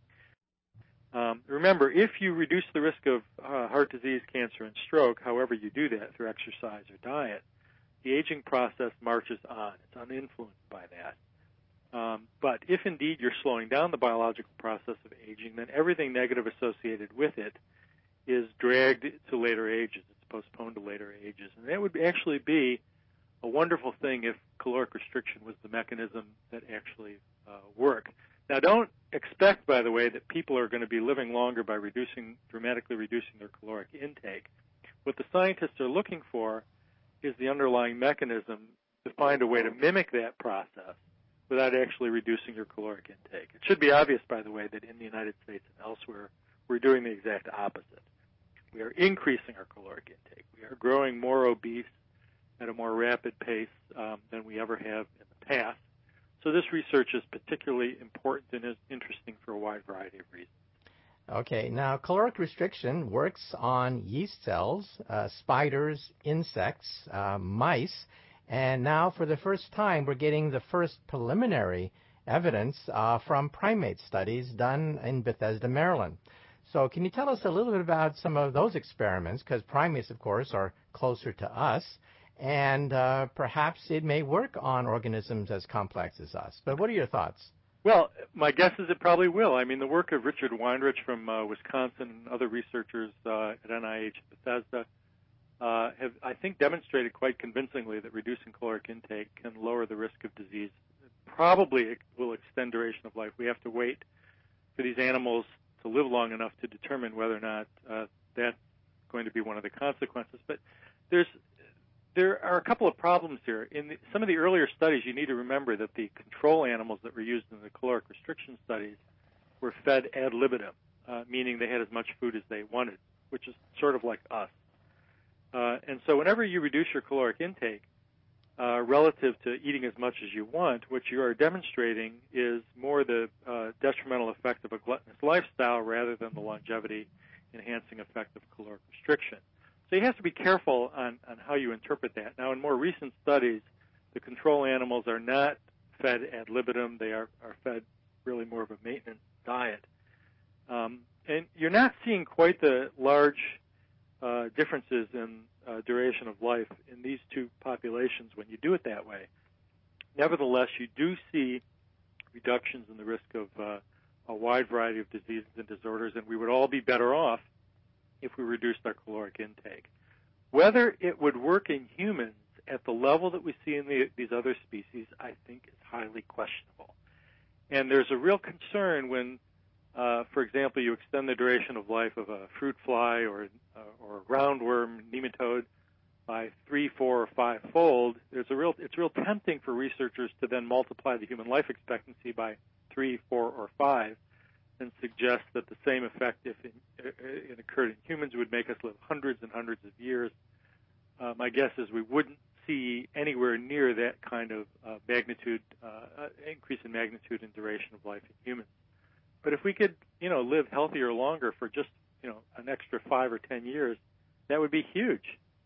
Speaker 4: Um, remember, if you reduce the risk of uh, heart disease, cancer, and stroke, however you do that, through exercise or diet, the aging process marches on. It's uninfluenced by that. Um, but if indeed you're slowing down the biological process of aging, then everything negative associated with it is dragged to later ages. It's postponed to later ages. And that would actually be a wonderful thing if caloric restriction was the mechanism that actually uh, worked. Now, don't expect, by the way, that people are going to be living longer by reducing, dramatically reducing their caloric intake. What the scientists are looking for is the underlying mechanism to find a way to mimic that process without actually reducing your caloric intake. It should be obvious, by the way, that in the United States and elsewhere, we're doing the exact opposite. We are increasing our caloric intake. We are growing more obese at a more rapid pace um, than we ever have in the past. So this research is particularly important and is interesting for a wide variety of reasons.
Speaker 3: Okay, now caloric restriction works on yeast cells, uh, spiders, insects, uh, mice, and now for the first time we're getting the first preliminary evidence uh, from primate studies done in Bethesda, Maryland. So can you tell us a little bit about some of those experiments, because primates, of course, are closer to us, and uh, perhaps it may work on organisms as complex as us. But what are your thoughts?
Speaker 4: Well, my guess is it probably will. I mean, the work of Richard Weinrich from uh, Wisconsin and other researchers uh, at N I H and Bethesda uh, have, I think, demonstrated quite convincingly that reducing caloric intake can lower the risk of disease. Probably it will extend duration of life. We have to wait for these animals to live long enough to determine whether or not uh, that's going to be one of the consequences. But there's There are a couple of problems here. In the, some of the earlier studies, you need to remember that the control animals that were used in the caloric restriction studies were fed ad libitum, uh, meaning they had as much food as they wanted, which is sort of like us. Uh, and so whenever you reduce your caloric intake uh, relative to eating as much as you want, what you are demonstrating is more the uh, detrimental effect of a gluttonous lifestyle rather than the longevity-enhancing effect of caloric restriction. So you have to be careful on, on how you interpret that. Now, in more recent studies, the control animals are not fed ad libitum. They are, are fed really more of a maintenance diet. Um, and you're not seeing quite the large uh, differences in uh, duration of life in these two populations when you do it that way. Nevertheless, you do see reductions in the risk of uh, a wide variety of diseases and disorders, and we would all be better off if we reduced our caloric intake. Whether it would work in humans at the level that we see in the, these other species, I think is highly questionable. And there's a real concern when, uh, for example, you extend the duration of life of a fruit fly or, uh, or a roundworm nematode by three, four, or five-fold. There's a real, it's real tempting for researchers to then multiply the human life expectancy by three, four, or five and suggest that the same effect, if it, it occurred in humans, would make us live hundreds and hundreds of years. Uh, my guess is we wouldn't see anywhere near that kind of uh, magnitude, uh, increase in magnitude and duration of life in humans. But if we could, you know, live healthier longer for just, you know, an extra five or ten years, that would be huge.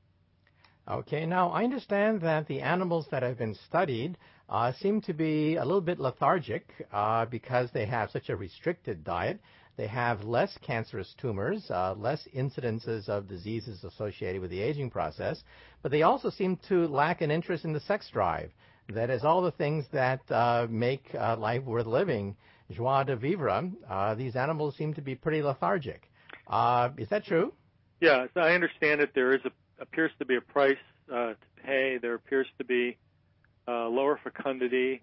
Speaker 3: Okay, now I understand that the animals that have been studied uh, seem to be a little bit lethargic uh, because they have such a restricted diet. They have less cancerous tumors, uh, less incidences of diseases associated with the aging process, but they also seem to lack an interest in the sex drive. That is, all the things that uh, make uh, life worth living, joie de vivre, uh, these animals seem to be pretty lethargic. Uh, is that true?
Speaker 4: Yeah, so I understand that there is a appears to be a price uh, to pay. There appears to be uh, lower fecundity,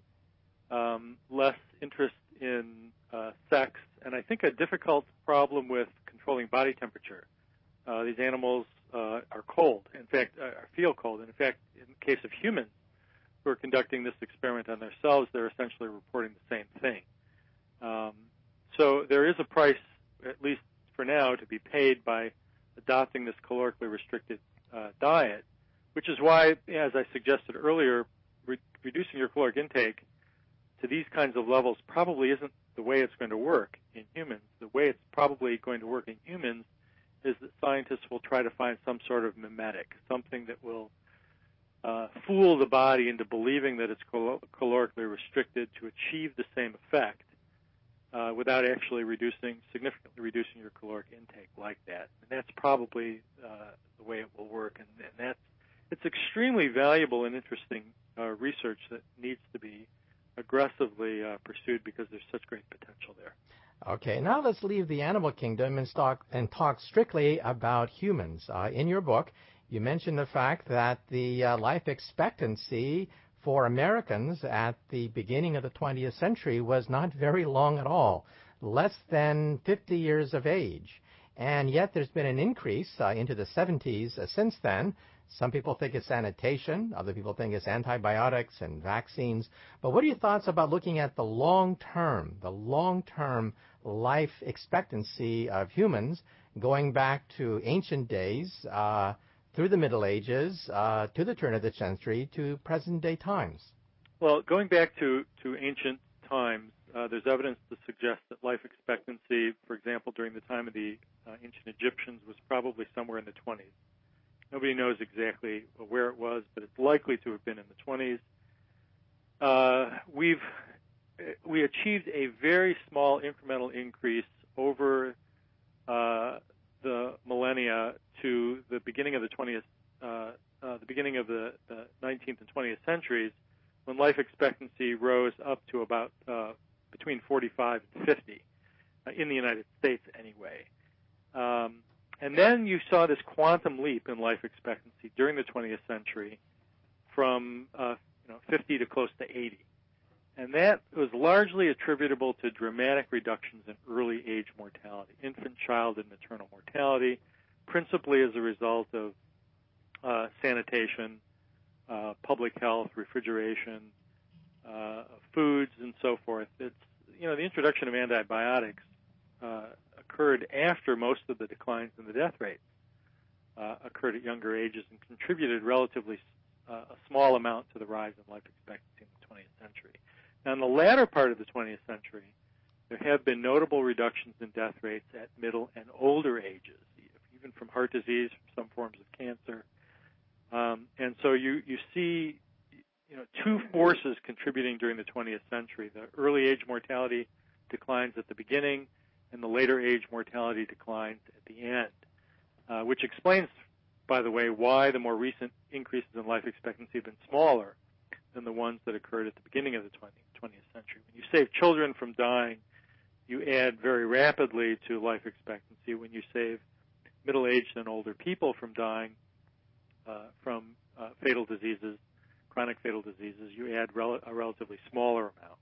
Speaker 4: um, less interest in uh, sex, and I think a difficult problem with controlling body temperature. Uh, these animals uh, are cold, in fact, uh, feel cold. And in fact, in the case of humans who are conducting this experiment on themselves, they're essentially reporting the same thing. Um, so there is a price, at least for now, to be paid by adopting this calorically restricted uh, diet, which is why, as I suggested earlier, re- reducing your caloric intake to these kinds of levels probably isn't the way it's going to work in humans. The way it's probably going to work in humans is that scientists will try to find some sort of mimetic, something that will uh, fool the body into believing that it's cal- calorically restricted to achieve the same effect uh, without actually reducing, significantly reducing your caloric intake like that. And that's probably uh, the way it will work. And, and that's, it's extremely valuable and interesting uh, research that needs to be aggressively uh, pursued because there's such great potential there.
Speaker 3: Okay, now let's leave the animal kingdom and, talk, and talk strictly about humans. Uh, in your book, you mentioned the fact that the uh, life expectancy for Americans at the beginning of the twentieth century was not very long at all, less than fifty years of age. And yet there's been an increase uh, into the seventies uh, since then. Some people think it's sanitation, other people think it's antibiotics and vaccines. But what are your thoughts about looking at the long-term, the long-term life expectancy of humans going back to ancient days, uh, through the Middle Ages, uh, to the turn of the century, to present-day times?
Speaker 4: Well, going back to, to ancient times, uh, there's evidence to suggest that life expectancy, for example, during the time of the uh, ancient Egyptians, was probably somewhere in the twenties. Nobody knows exactly where it was, but it's likely to have been in the twenties. Uh, we've we achieved a very small incremental increase over uh, the millennia to the beginning of the twentieth, uh, uh, the beginning of the, the nineteenth and twentieth centuries, when life expectancy rose up to about uh, between forty-five and fifty uh, in the United States, anyway. Um, And then you saw this quantum leap in life expectancy during the twentieth century from uh, you know, fifty to close to eighty. And that was largely attributable to dramatic reductions in early age mortality, infant, child, and maternal mortality, principally as a result of uh, sanitation, uh, public health, refrigeration, uh, foods, and so forth. It's, you know, the introduction of antibiotics uh, occurred after most of the declines in the death rates uh, occurred at younger ages and contributed relatively uh, a small amount to the rise in life expectancy in the twentieth century. Now, in the latter part of the twentieth century, there have been notable reductions in death rates at middle and older ages. If you've even from heart disease, from some forms of cancer. Um, and so you, you see, you know, two forces contributing during the twentieth century. The early age mortality declines at the beginning, and the later age mortality declines at the end, uh, which explains, by the way, why the more recent increases in life expectancy have been smaller than the ones that occurred at the beginning of the twentieth century. When you save children from dying, you add very rapidly to life expectancy. When you save middle-aged and older people from dying uh, from uh, fatal diseases, chronic fatal diseases, you add rel- a relatively smaller amount.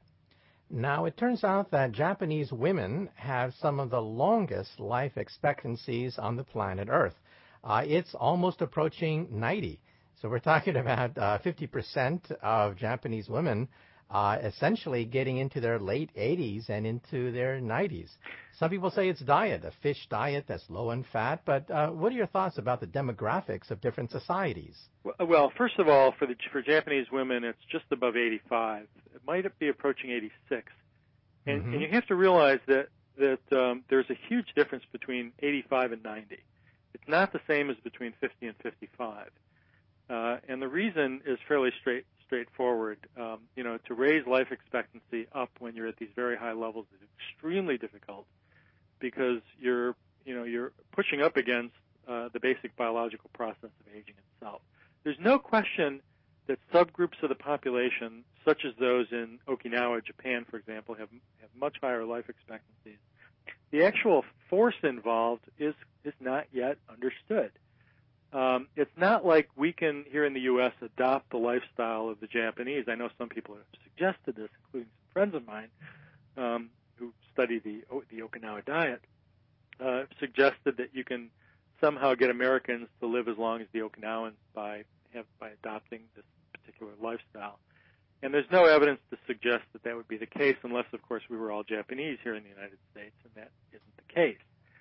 Speaker 3: Now, it turns out that Japanese women have some of the longest life expectancies on the planet Earth. Uh, it's almost approaching ninety. So we're talking about uh, fifty percent of Japanese women uh, essentially getting into their late eighties and into their nineties. Some people say it's diet, a fish diet that's low in fat. But uh, what are your thoughts about the demographics of different societies?
Speaker 4: Well, first of all, for the for Japanese women, it's just above eighty-five. It might be approaching eighty-six, and, mm-hmm. and you have to realize that that um, there's a huge difference between eighty-five and ninety. It's not the same as between fifty and fifty-five, uh, and the reason is fairly straight straightforward. Um, you know, to raise life expectancy up when you're at these very high levels is extremely difficult because you're you know you're pushing up against uh, the basic biological process of aging itself. There's no question that subgroups of the population, such as those in Okinawa, Japan, for example, have have much higher life expectancies. The actual force involved is is not yet understood. Um, it's not like we can, here in the U S, adopt the lifestyle of the Japanese. I know some people have suggested this, including some friends of mine um, who study the the Okinawa diet, uh, suggested that you can somehow get Americans to live as long as the Okinawans by have, by adopting this particular lifestyle. And there's no evidence to suggest that that would be the case unless, of course, we were all Japanese here in the United States, and that isn't the case.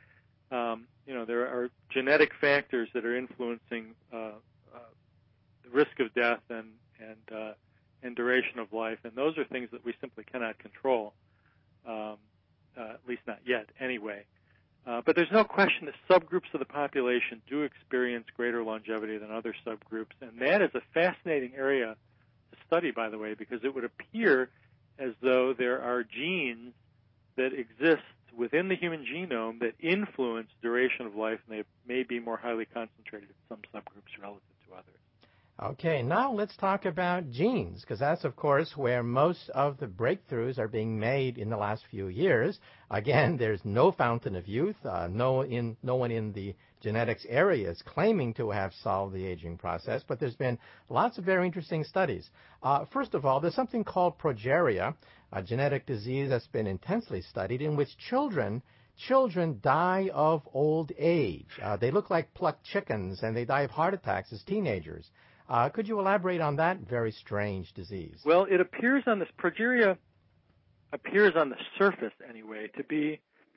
Speaker 4: Um, you know, there are genetic factors that are influencing uh, uh, the risk of death and and uh, and duration of life, and those are things that we simply cannot control, um, uh, at least not yet, anyway. Uh, but there's no question that subgroups of the population do experience greater longevity than other subgroups, and that is a fascinating area to study, by the way, because it would appear as though there are genes that exist within the human genome that influence duration of life, and they may be more highly concentrated in some subgroups relative to others.
Speaker 3: Okay, now let's talk about genes, because that's, of course, where most of the breakthroughs are being made in the last few years. Again, there's no fountain of youth. Uh, no, in, no one in the genetics area is claiming to have solved the aging process, but there's been lots of very interesting studies. Uh, first of all, there's something called progeria, a genetic disease that's been intensely studied in which children Children die of old age. Uh, they look like plucked chickens, and they die of heart attacks as teenagers. Uh, could you elaborate on that very strange disease?
Speaker 4: Well, it appears on this, progeria appears on the surface anyway to be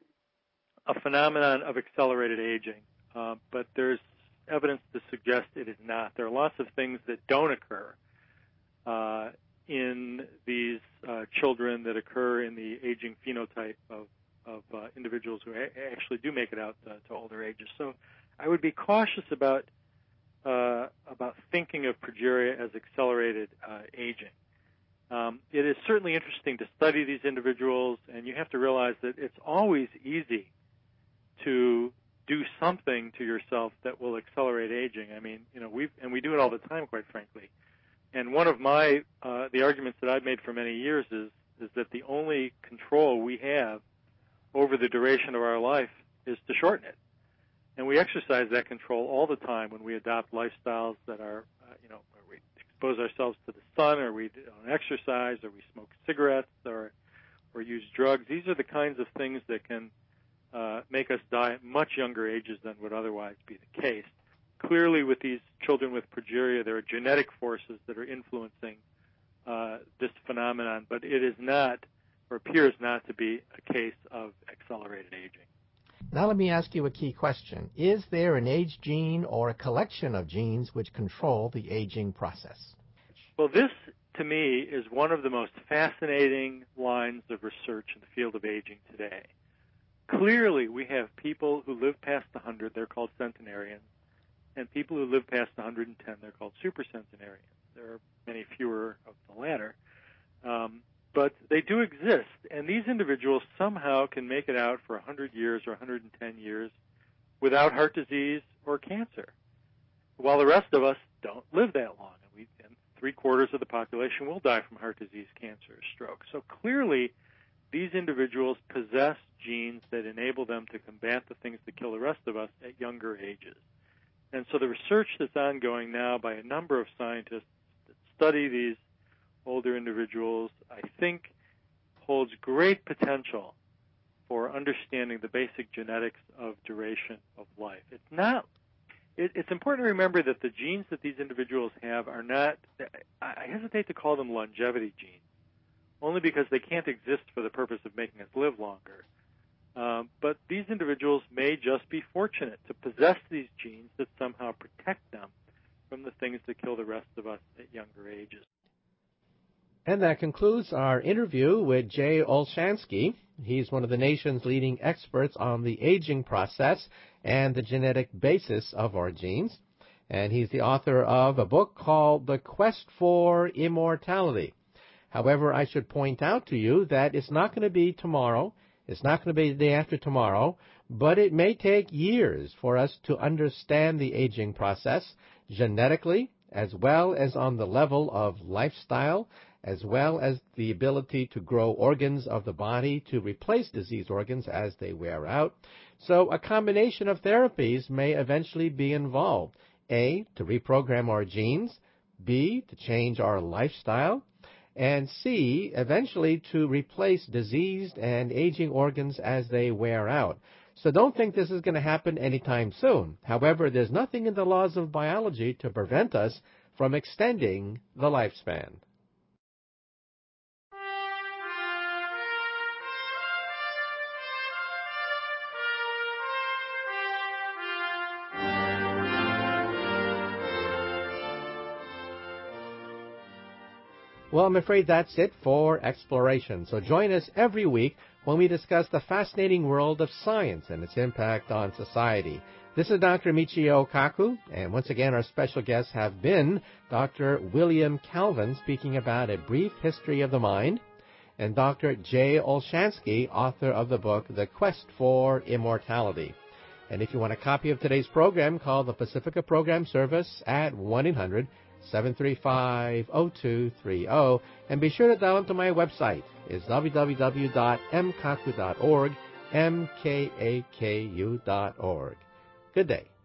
Speaker 4: a phenomenon of accelerated aging, uh, but there's evidence to suggest it is not. There are lots of things that don't occur uh, in these uh, children that occur in the aging phenotype of, of uh, individuals who a- actually do make it out uh, to older ages. So I would be cautious about Uh, about thinking of progeria as accelerated uh, aging. Um, it is certainly interesting to study these individuals, and you have to realize that it's always easy to do something to yourself that will accelerate aging. I mean, you know, we and we do it all the time, quite frankly. And one of my uh, the arguments that I've made for many years is is that the only control we have over the duration of our life is to shorten it. And we exercise that control all the time when we adopt lifestyles that are, uh, you know, where we expose ourselves to the sun, or we don't exercise, or we smoke cigarettes, or or use drugs. These are the kinds of things that can uh, make us die at much younger ages than would otherwise be the case. Clearly, with these children with progeria, there are genetic forces that are influencing uh, this phenomenon, but it is not, or appears not to be, a case of accelerated aging.
Speaker 3: Now let me ask you a key question. Is there an age gene or a collection of genes which control the aging process?
Speaker 4: Well, this, to me, is one of the most fascinating lines of research in the field of aging today. Clearly, we have people who live past one hundred. They're called individuals somehow can make it out for one hundred years or one hundred ten years without heart disease or cancer, while the rest of us don't live that long. And, we, and three-quarters of the population will die from heart disease, cancer, or stroke. So clearly, these individuals possess genes that enable them to combat the things that kill the rest of us at younger ages. And so the research that's ongoing now by a number of scientists that study these older individuals, I think, holds great potential for understanding the basic genetics of duration of life. It's not, it, it's important to remember that the genes that these individuals have are not, I hesitate to call them longevity genes, only because they can't exist for the purpose of making us live longer. Um, but these individuals may just be fortunate to possess these genes that somehow protect them from the things that kill the rest of us at younger ages.
Speaker 1: And that concludes our interview with Jay Olshansky. He's one of the nation's leading experts on the aging process and the genetic basis of our genes. And he's the author of a book called The Quest for Immortality. However, I should point out to you that it's not going to be tomorrow. It's not going to be the day after tomorrow, but it may take years for us to understand the aging process genetically, as well as on the level of lifestyle, as well as the ability to grow organs of the body to replace diseased organs as they wear out. So a combination of therapies may eventually be involved. A, to reprogram our genes. B, to change our lifestyle. And C, eventually to replace diseased and aging organs as they wear out. So don't think this is going to happen anytime soon. However, there's nothing in the laws of biology to prevent us from extending the lifespan. Well, I'm afraid that's it for Exploration. So join us every week when we discuss the fascinating world of science and its impact on society. This is Doctor Michio Kaku, and once again our special guests have been Doctor William Calvin, speaking about a brief history of the mind, and Doctor Jay Olshansky, author of the book The Quest for Immortality. And if you want a copy of today's program, call the Pacifica Program Service at one eight hundred seven three five oh two three oh, and be sure to download to my website. It's w w w dot m kaku dot org, m k a k u dot org. Good day.